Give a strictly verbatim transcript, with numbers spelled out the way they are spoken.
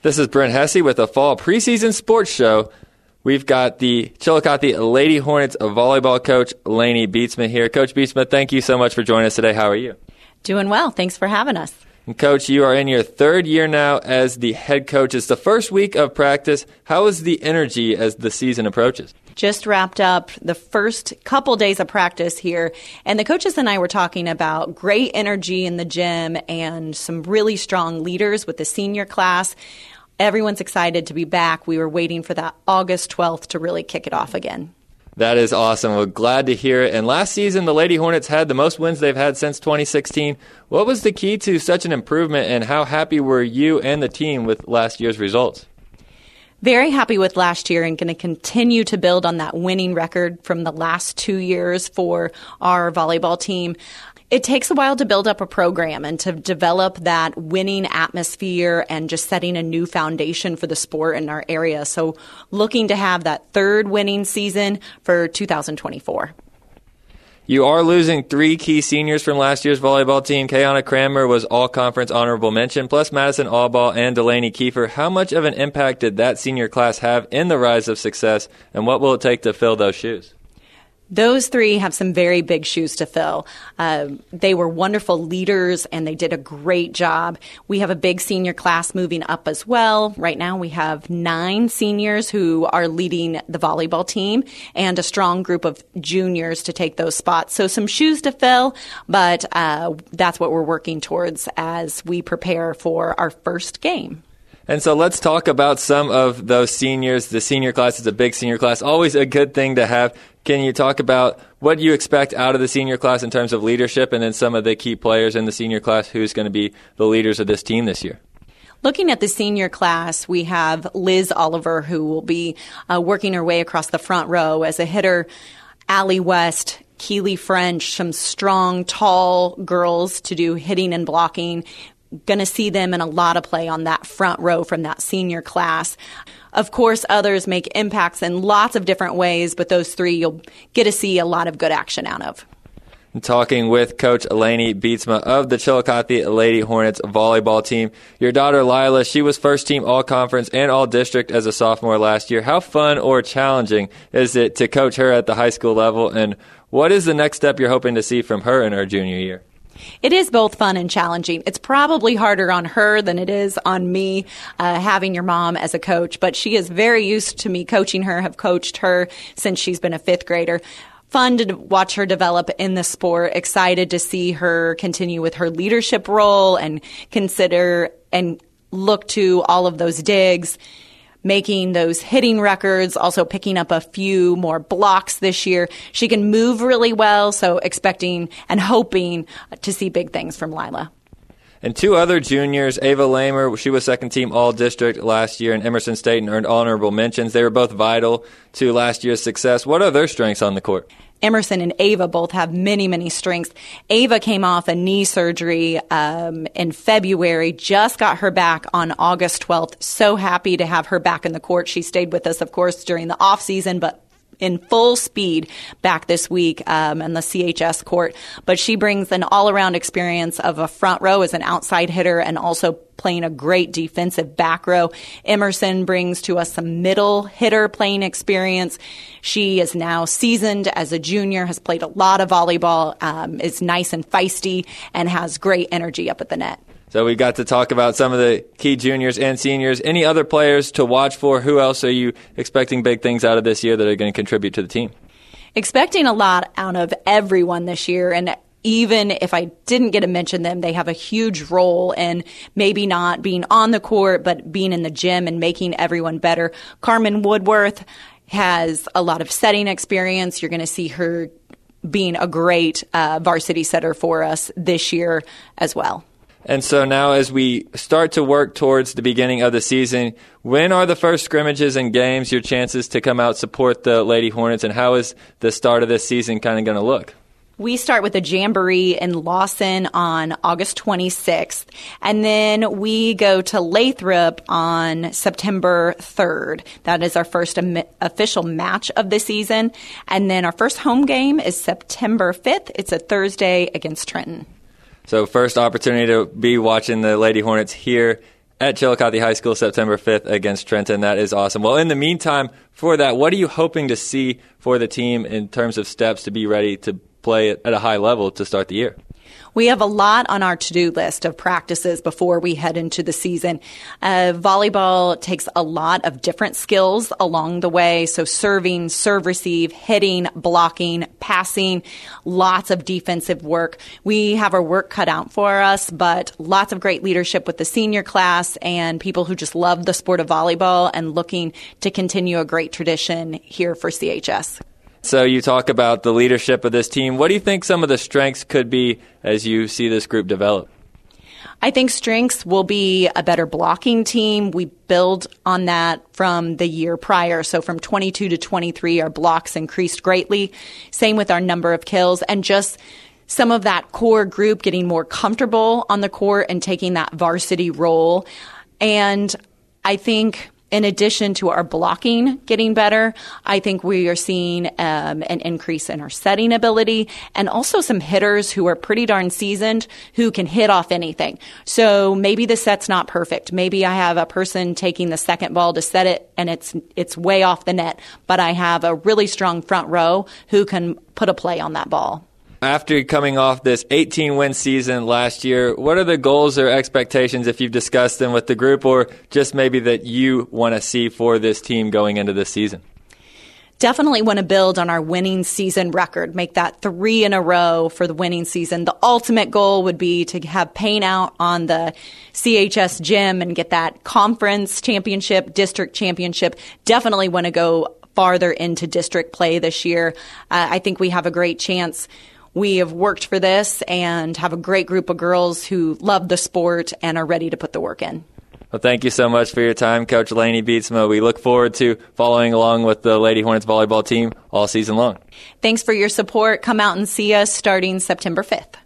This is Brent Hesse with a fall preseason sports show. We've got the Chillicothe Lady Hornets volleyball coach, Lainey Beatsma, here. Coach Beatsma, thank you so much for joining us today. How are you? Doing well. Thanks for having us. And Coach, you are in your third year now as the head coach. It's the first week of practice. How is the energy as the season approaches? Just wrapped up the first couple days of practice here, and the coaches and I were talking about great energy in the gym and some really strong leaders with the senior class. Everyone's excited to be back. We were waiting for that August twelfth to really kick it off again. That is awesome. We're glad to hear it. And last season, the Lady Hornets had the most wins they've had since twenty sixteen. What was the key to such an improvement, and how happy were you and the team with last year's results? Very happy with last year and going to continue to build on that winning record from the last two years for our volleyball team. It takes a while to build up a program and to develop that winning atmosphere and just setting a new foundation for the sport in our area. So looking to have that third winning season for two thousand twenty-four. You are losing three key seniors from last year's volleyball team. Kayana Cranmer was all-conference honorable mention, plus Madison Allball and Delaney Kiefer. How much of an impact did that senior class have in the rise of success, and what will it take to fill those shoes? Those three have some very big shoes to fill. Uh, they were wonderful leaders, and they did a great job. We have a big senior class moving up as well. Right now we have nine seniors who are leading the volleyball team and a strong group of juniors to take those spots. So some shoes to fill, but uh, that's what we're working towards as we prepare for our first game. And so let's talk about some of those seniors. The senior class is a big senior class, always a good thing to have. Can you talk about what you expect out of the senior class in terms of leadership, and then some of the key players in the senior class who's going to be the leaders of this team this year? Looking at the senior class, we have Liz Oliver, who will be uh, working her way across the front row as a hitter. Allie West, Keely French, some strong, tall girls to do hitting and blocking. Going to see them in a lot of play on that front row from that senior class. Of course, others make impacts in lots of different ways, but those three you'll get to see a lot of good action out of. I'm talking with Coach Lainey Beatsma of the Chillicothe Lady Hornets volleyball team. Your daughter, Lila, she was first team all-conference and all-district as a sophomore last year. How fun or challenging is it to coach her at the high school level, and what is the next step you're hoping to see from her in her junior year? It is both fun and challenging. It's probably harder on her than it is on me, uh, having your mom as a coach, but she is very used to me coaching her, have coached her since she's been a fifth grader. Fun to watch her develop in the sport, excited to see her continue with her leadership role and consider and look to all of those digs, making those hitting records, also picking up a few more blocks this year. She can move really well, so expecting and hoping to see big things from Lila. And two other juniors, Ava Lamer, she was second team all-district last year, and Emerson Staten earned honorable mentions. They were both vital to last year's success. What are their strengths on the court? Emerson and Ava both have many, many strengths. Ava came off a knee surgery um, in February, just got her back on August twelfth. So happy to have her back in the court. She stayed with us, of course, during the off season, but in full speed back this week um, in the C H S court. But she brings an all-around experience of a front row as an outside hitter and also playing a great defensive back row. Emerson brings to us some middle hitter playing experience. She is now seasoned as a junior, has played a lot of volleyball, um, is nice and feisty, and has great energy up at the net. So we got to talk about some of the key juniors and seniors. Any other players to watch for? Who else are you expecting big things out of this year that are going to contribute to the team? Expecting a lot out of everyone this year, and even if I didn't get to mention them, they have a huge role in maybe not being on the court, but being in the gym and making everyone better. Carmen Woodworth has a lot of setting experience. You're going to see her being a great uh, varsity setter for us this year as well. And so now as we start to work towards the beginning of the season, when are the first scrimmages and games, your chances to come out support the Lady Hornets, and how is the start of this season kind of going to look? We start with a jamboree in Lawson on August twenty-sixth, and then we go to Lathrop on September third. That is our first am- official match of the season. And then our first home game is September fifth. It's a Thursday against Trenton. So first opportunity to be watching the Lady Hornets here at Chillicothe High School September fifth against Trenton. That is awesome. Well, in the meantime, for that, what are you hoping to see for the team in terms of steps to be ready to play at a high level to start the year? We have a lot on our to-do list of practices before we head into the season. Uh, volleyball takes a lot of different skills along the way. So serving, serve receive, hitting, blocking, passing, lots of defensive work. We have our work cut out for us, but lots of great leadership with the senior class and people who just love the sport of volleyball and looking to continue a great tradition here for C H S. So you talk about the leadership of this team. What do you think some of the strengths could be as you see this group develop? I think strengths will be a better blocking team. We build on that from the year prior. So from twenty-two to twenty-three, our blocks increased greatly. Same with our number of kills and just some of that core group getting more comfortable on the court and taking that varsity role. And I think in addition to our blocking getting better, I think we are seeing um, an increase in our setting ability and also some hitters who are pretty darn seasoned who can hit off anything. So maybe the set's not perfect. Maybe I have a person taking the second ball to set it and it's it's way off the net, but I have a really strong front row who can put a play on that ball. After coming off this eighteen-win season last year, what are the goals or expectations, if you've discussed them with the group, or just maybe that you want to see for this team going into this season? Definitely want to build on our winning season record, make that three in a row for the winning season. The ultimate goal would be to have paint out on the C H S gym and get that conference championship, district championship. Definitely want to go farther into district play this year. Uh, I think we have a great chance. We have worked for this and have a great group of girls who love the sport and are ready to put the work in. Well, thank you so much for your time, Coach Lainey Beetsma. We look forward to following along with the Lady Hornets volleyball team all season long. Thanks for your support. Come out and see us starting September fifth.